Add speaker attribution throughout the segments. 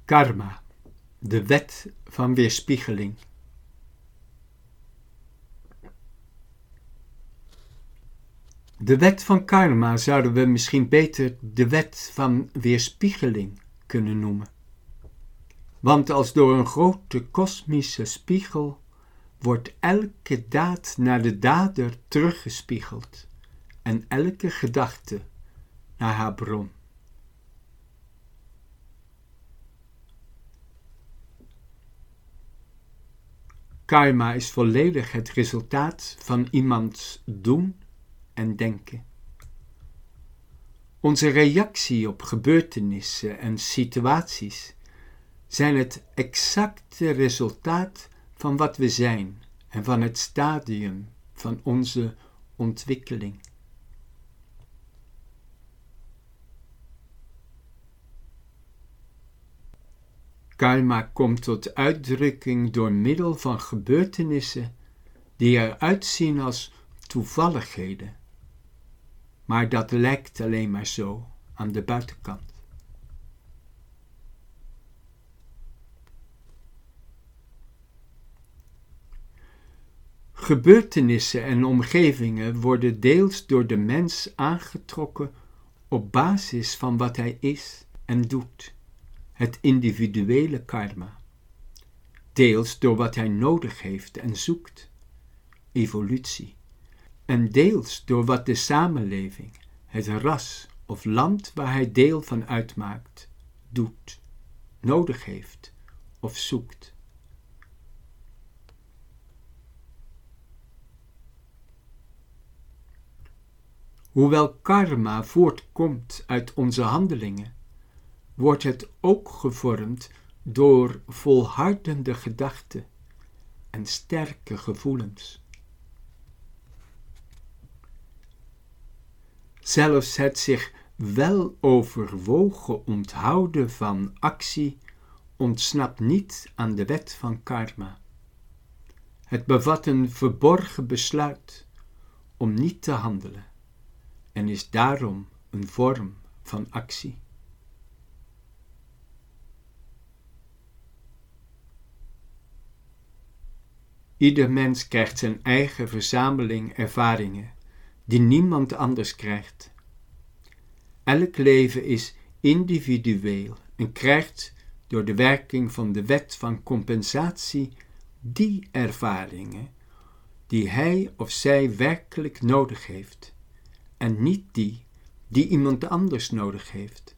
Speaker 1: Karma, de wet van weerspiegeling. De wet van karma zouden we misschien beter de wet van weerspiegeling kunnen noemen. Want als door een grote kosmische spiegel wordt elke daad naar de dader teruggespiegeld en elke gedachte naar haar bron. Karma is volledig het resultaat van iemands doen en denken. Onze reactie op gebeurtenissen en situaties zijn het exacte resultaat van wat we zijn en van het stadium van onze ontwikkeling. Karma komt tot uitdrukking door middel van gebeurtenissen die eruit zien als toevalligheden, maar dat lijkt alleen maar zo aan de buitenkant. Gebeurtenissen en omgevingen worden deels door de mens aangetrokken op basis van wat hij is en doet, het individuele karma, deels door wat hij nodig heeft en zoekt, evolutie, en deels door wat de samenleving, het ras of land waar hij deel van uitmaakt, doet, nodig heeft of zoekt. Hoewel karma voortkomt uit onze handelingen, wordt het ook gevormd door volhardende gedachten en sterke gevoelens. Zelfs het zich wel overwogen onthouden van actie ontsnapt niet aan de wet van karma. Het bevat een verborgen besluit om niet te handelen en is daarom een vorm van actie. Ieder mens krijgt zijn eigen verzameling ervaringen, die niemand anders krijgt. Elk leven is individueel en krijgt door de werking van de wet van compensatie die ervaringen die hij of zij werkelijk nodig heeft, en niet die iemand anders nodig heeft.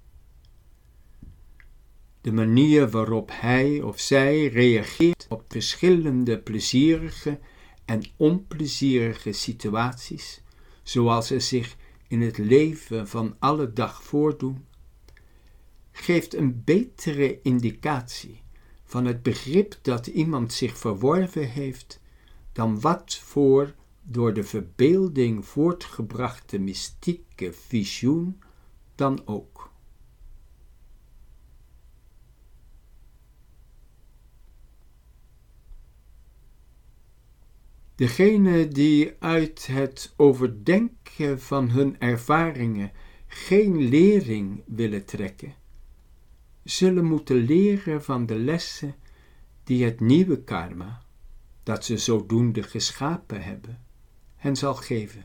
Speaker 1: De manier waarop hij of zij reageert op verschillende plezierige en onplezierige situaties, zoals ze zich in het leven van alle dag voordoen, geeft een betere indicatie van het begrip dat iemand zich verworven heeft dan wat voor door de verbeelding voortgebrachte mystieke visioen dan ook. Degenen die uit het overdenken van hun ervaringen geen lering willen trekken, zullen moeten leren van de lessen die het nieuwe karma, dat ze zodoende geschapen hebben, hen zal geven.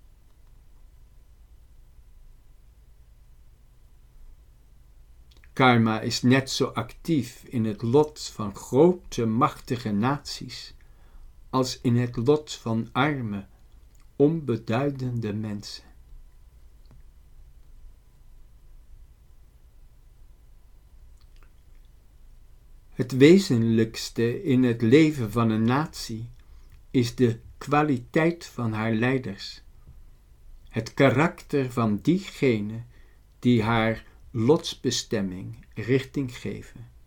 Speaker 1: Karma is net zo actief in het lot van grote, machtige naties als in het lot van arme, onbeduidende mensen. Het wezenlijkste in het leven van een natie is de kwaliteit van haar leiders, het karakter van diegenen die haar lotsbestemming richting geven.